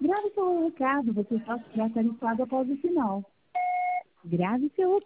Grave seu recado, você só será tarifado após o sinal. Grave seu recado.